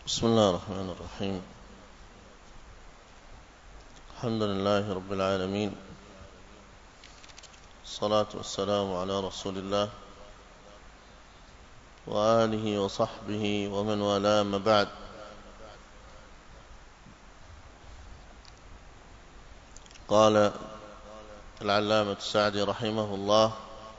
بسم الله الرحمن الرحيم. الحمد لله رب العالمين، الصلاة والسلام على رسول الله وآله وصحبه ومن والاه، ما بعد. قال العلامة السعدي رحمه الله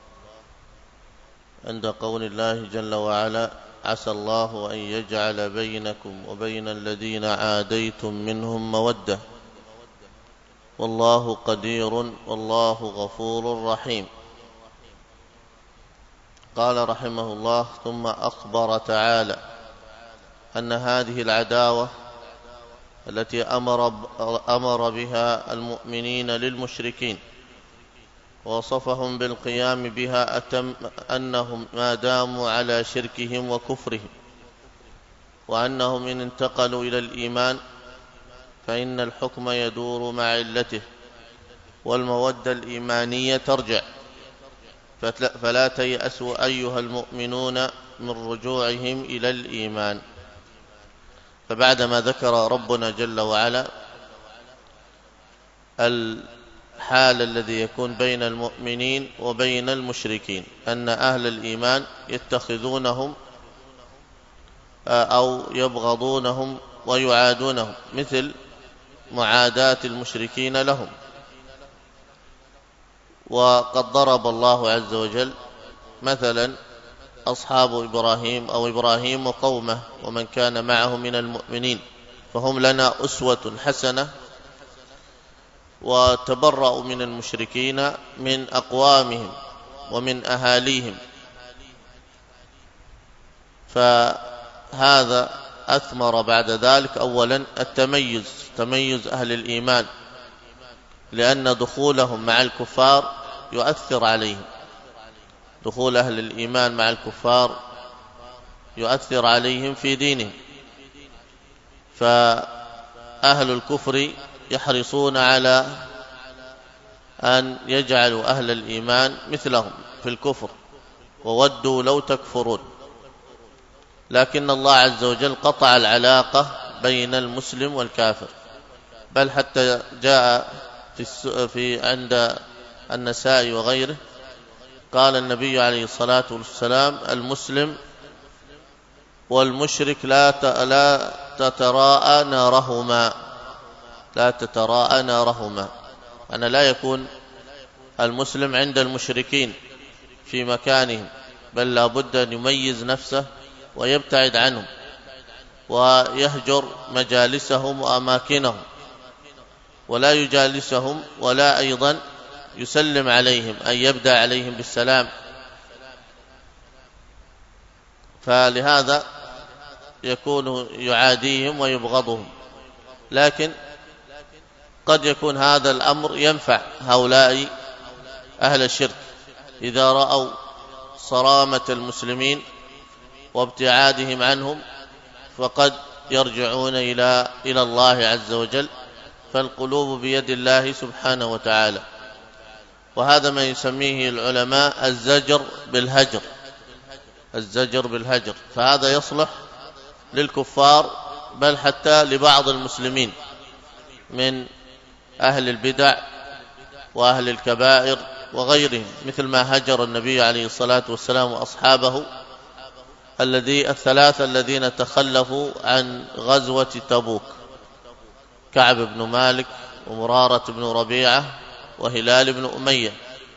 عند قول الله جل وعلا: عسى الله أن يجعل بينكم وبين الذين عاديتم منهم مودة والله قدير والله غفور رحيم. قال رحمه الله: ثم أخبر تعالى أن هذه العداوة التي أمر بها المؤمنين للمشركين ووصفهم بالقيام بها أنهم ما داموا على شركهم وكفرهم، وأنهم إن انتقلوا إلى الإيمان فإن الحكم يدور مع علته والمودة الإيمانية ترجع، فلا تيأسوا أيها المؤمنون من رجوعهم إلى الإيمان. فبعدما ذكر ربنا جل وعلا الحال الذي يكون بين المؤمنين وبين المشركين، أن أهل الإيمان يتخذونهم أو يبغضونهم ويعادونهم، مثل معاداة المشركين لهم. وقد ضرب الله عز وجل مثلا أصحاب إبراهيم أو إبراهيم وقومه ومن كان معه من المؤمنين، فهم لنا أسوة حسنة، وتبرأوا من المشركين من أقوامهم ومن أهاليهم. فهذا أثمر بعد ذلك أولا تميز أهل الإيمان، لأن دخولهم مع الكفار يؤثر عليهم، دخول أهل الإيمان مع الكفار يؤثر عليهم في دينهم. فأهل الكفر يحرصون على أن يجعلوا أهل الإيمان مثلهم في الكفر، وودوا لو تكفرون. لكن الله عز وجل قطع العلاقة بين المسلم والكافر، بل حتى جاء في عند النسائي وغيره قال النبي عليه الصلاة والسلام: المسلم والمشرك لا تتراءى نارهما، أن لا يكون المسلم عند المشركين في مكانهم، بل لا بد أن يميز نفسه ويبتعد عنهم ويهجر مجالسهم وأماكنهم، ولا يجالسهم ولا أيضا يسلم عليهم، أن يبدأ عليهم بالسلام. فلهذا يكون يعاديهم ويبغضهم. لكن قد يكون هذا الأمر ينفع هؤلاء أهل الشرك إذا رأوا صرامة المسلمين وابتعادهم عنهم، فقد يرجعون إلى الله عز وجل، فالقلوب بيد الله سبحانه وتعالى. وهذا ما يسميه العلماء الزجر بالهجر، فهذا يصلح للكفار بل حتى لبعض المسلمين من أهل البدع وأهل الكبائر وغيرهم، مثل ما هجر النبي عليه الصلاة والسلام وأصحابه الثلاثة الذين تخلفوا عن غزوة تبوك: كعب بن مالك ومرارة بن ربيعة وهلال بن أمية.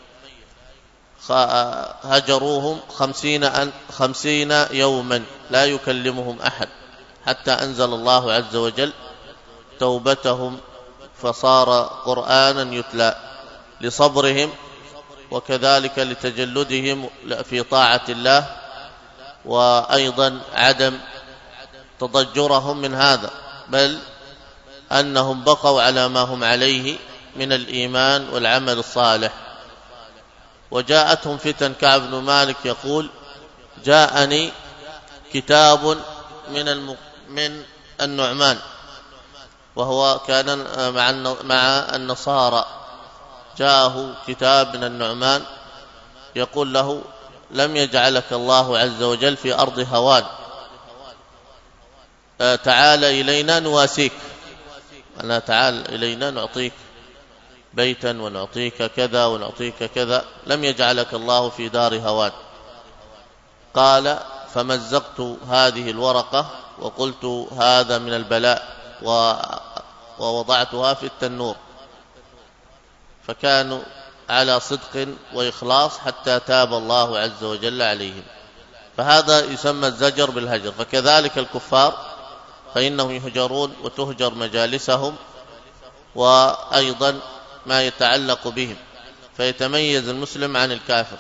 هجروهم 50 يوما لا يكلمهم أحد، حتى أنزل الله عز وجل توبتهم فصار قرآنا يتلى لصبرهم، وكذلك لتجلدهم في طاعة الله، وأيضا عدم تضجرهم من هذا، بل أنهم بقوا على ما هم عليه من الإيمان والعمل الصالح. وجاءتهم فتن. كعب بن مالك يقول: جاءني كتاب من النعمان، وهو كان مع النصارى، جاءه كتاب من النعمان يقول له: لم يجعلك الله عز وجل في أرض هوان، تعال إلينا نواسيك، أنا تعال إلينا نعطيك بيتا ونعطيك كذا ونعطيك كذا، لم يجعلك الله في دار هوان. قال فمزقت هذه الورقة وقلت هذا من البلاء ووضعتها في التنور، فكانوا على صدق وإخلاص حتى تاب الله عز وجل عليهم. فهذا يسمى الزجر بالهجر. فكذلك الكفار فإنهم يهجرون وتهجر مجالسهم، وأيضا ما يتعلق بهم، فيتميز المسلم عن الكافر،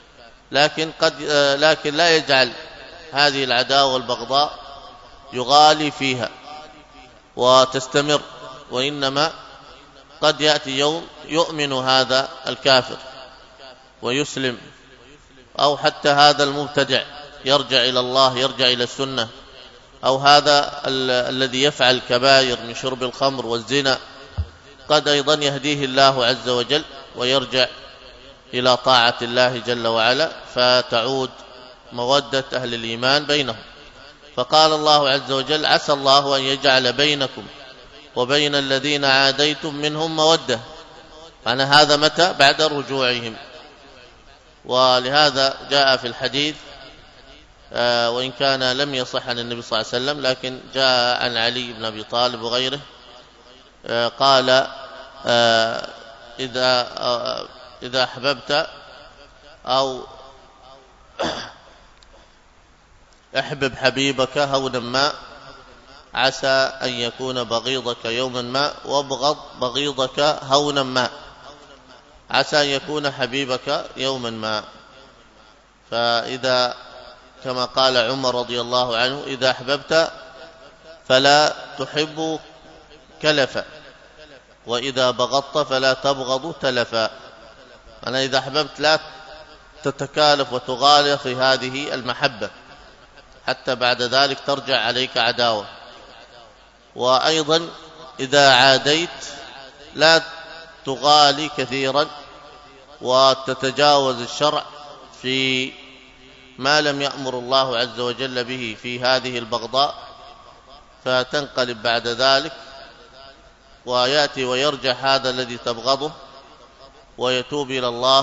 لكن لا يجعل هذه العداوة والبغضاء يغالي فيها وتستمر، وإنما قد يأتي يوم يؤمن هذا الكافر ويسلم، أو حتى هذا المبتدع يرجع إلى الله، يرجع إلى السنة، أو هذا الذي يفعل الكبائر من شرب الخمر والزنا قد أيضا يهديه الله عز وجل ويرجع إلى طاعة الله جل وعلا، فتعود مودة أهل الإيمان بينهم. فقال الله عز وجل عسى الله أن يجعل بينكم وبين الذين عاديتم منهم مودة. يعني هذا متى؟ بعد رجوعهم. ولهذا جاء في الحديث، وإن كان لم يصح عن النبي صلى الله عليه وسلم، لكن جاء عن علي بن أبي طالب وغيره، قال إذا أحببت أو احبب حبيبك هونا ما، عسى أن يكون بغيضك يوما ما، وابغض بغيضك هونا ما، عسى أن يكون حبيبك يوما ما. فإذا كما قال عمر رضي الله عنه إذا أحببت فلا تحب كلفا، وإذا بغضت فلا تبغض تلفا. أنا إذا أحببت لا تتكالف وتغالي في هذه المحبة حتى بعد ذلك ترجع عليك عداوة. وأيضا إذا عاديت لا تغالي كثيرا وتتجاوز الشرع في ما لم يأمر الله عز وجل به في هذه البغضاء، فتنقلب بعد ذلك ويأتي ويرجع هذا الذي تبغضه ويتوب إلى الله،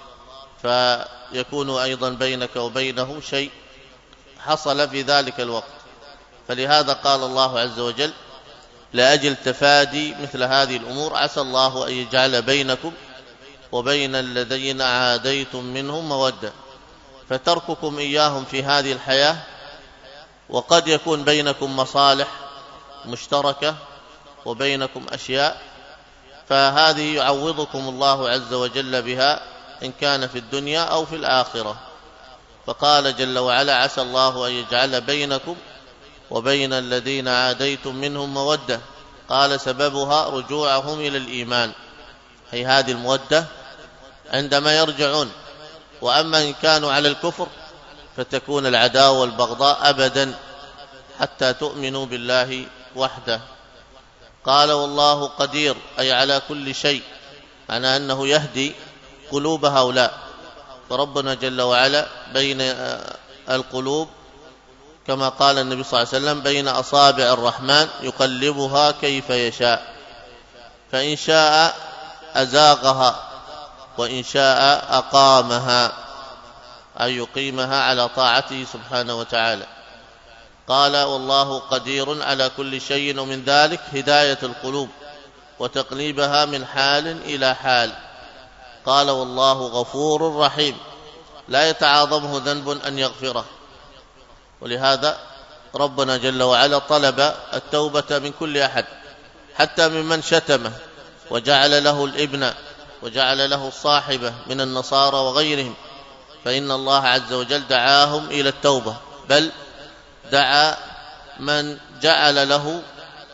فيكون أيضا بينك وبينه شيء حصل في ذلك الوقت. فلهذا قال الله عز وجل لأجل تفادي مثل هذه الأمور عسى الله أن يجعل بينكم وبين الذين عاديتم منهم مودة. فترككم إياهم في هذه الحياة، وقد يكون بينكم مصالح مشتركة وبينكم أشياء، فهذه يعوضكم الله عز وجل بها إن كان في الدنيا أو في الآخرة. فقال جل وعلا عسى الله أن يجعل بينكم وبين الذين عاديتم منهم مودة. قال سببها رجوعهم إلى الإيمان، أي هذه المودة عندما يرجعون. وأما إن كانوا على الكفر فتكون العداوة والبغضاء أبدا حتى تؤمنوا بالله وحده. قال والله قدير، أي على كل شيء، معنى أنه يهدي قلوب هؤلاء. فربنا جل وعلا بين القلوب كما قال النبي صلى الله عليه وسلم بين أصابع الرحمن يقلبها كيف يشاء، فإن شاء أزاغها وإن شاء أقامها، أي يقيمها على طاعته سبحانه وتعالى. قال والله قدير على كل شيء، ومن ذلك هداية القلوب وتقليبها من حال إلى حال. قال والله غفور رحيم، لا يتعاظمه ذنب أن يغفره. ولهذا ربنا جل وعلا طلب التوبة من كل أحد، حتى ممن شتمه وجعل له الابن وجعل له الصاحبة من النصارى وغيرهم، فإن الله عز وجل دعاهم إلى التوبة، بل دعا من جعل له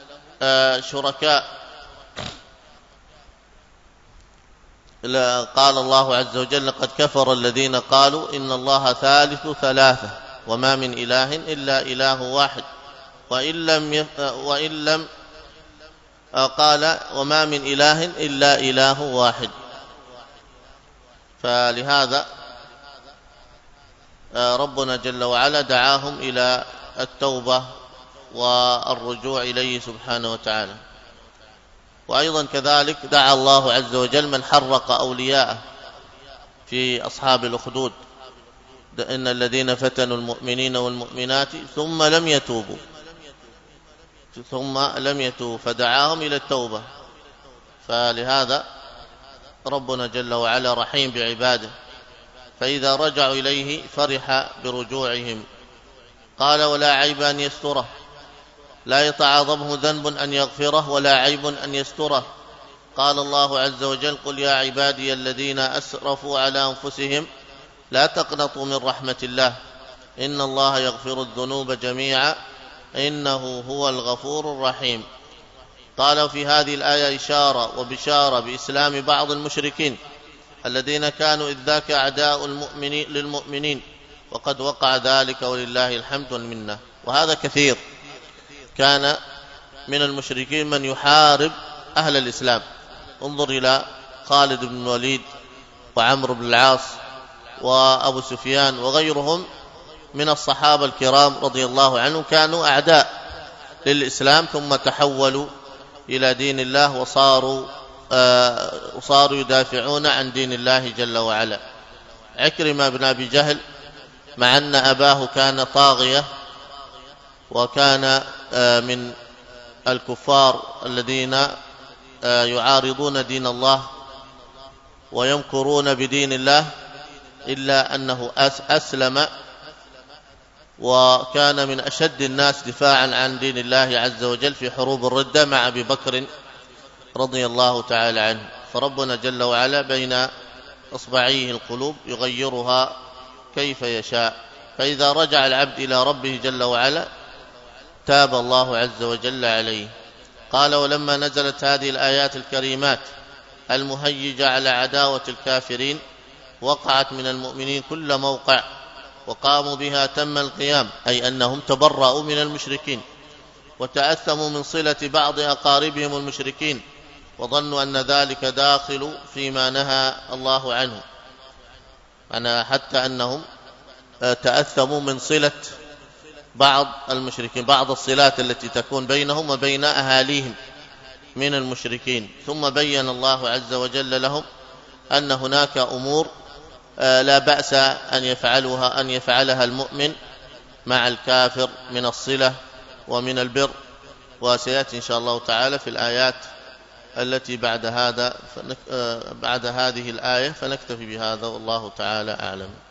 شركاء. قال الله عز وجل قد كفر الذين قالوا إن الله ثالث ثلاثة وما من إله إلا إله واحد، وإن لم قال وما من إله إلا إله واحد. فلهذا ربنا جل وعلا دعاهم إلى التوبة والرجوع إليه سبحانه وتعالى. وأيضا كذلك دعا الله عز وجل من حرق أولياءه في أصحاب الأخدود: إن الذين فتنوا المؤمنين والمؤمنات ثم لم يتوبوا فدعاهم إلى التوبة. فلهذا ربنا جل وعلا رحيم بعباده، فإذا رجعوا إليه فرح برجوعهم. قال: ولا عيب أن يستره، لا يتعاظمه ذنب أن يغفره ولا عيب أن يستره. قال الله عز وجل: قل يا عبادي الذين أسرفوا على أنفسهم لا تقنطوا من رحمة الله إن الله يغفر الذنوب جميعا إنه هو الغفور الرحيم. قال في هذه الآية إشارة وبشارة بإسلام بعض المشركين الذين كانوا إذ ذاك أعداء للمؤمنين، وقد وقع ذلك ولله الحمد والمنة. وهذا كثير، كان من المشركين من يحارب أهل الإسلام. انظر إلى خالد بن الوليد وعمرو بن العاص وأبو سفيان وغيرهم من الصحابة الكرام رضي الله عنهم، كانوا أعداء للإسلام ثم تحولوا إلى دين الله وصاروا يدافعون عن دين الله جل وعلا. عكرمة بن أبي جهل مع أن أباه كان طاغية وكان من الكفار الذين يعارضون دين الله ويمكرون بدين الله، إلا أنه أسلم وكان من أشد الناس دفاعا عن دين الله عز وجل في حروب الردة مع أبي بكر رضي الله تعالى عنه. فربنا جل وعلا بين إصبعيه القلوب يغيرها كيف يشاء. فإذا رجع العبد إلى ربه جل وعلا تاب الله عز وجل عليه. قال: ولما نزلت هذه الآيات الكريمات المهيجة على عداوة الكافرين وقعت من المؤمنين كل موقع وقاموا بها تم القيام، أي أنهم تبرأوا من المشركين وتأثموا من صلة بعض أقاربهم المشركين، وظنوا أن ذلك داخل فيما نهى الله عنه، حتى أنهم تأثموا من صلة بعض المشركين، بعض الصلات التي تكون بينهم وبين أهاليهم من المشركين. ثم بين الله عز وجل لهم أن هناك أمور لا بأس أن يفعلها المؤمن مع الكافر من الصلة ومن البر، وسيأتي إن شاء الله تعالى في الآيات التي بعد هذه الآية. فنكتفي بهذا والله تعالى أعلم.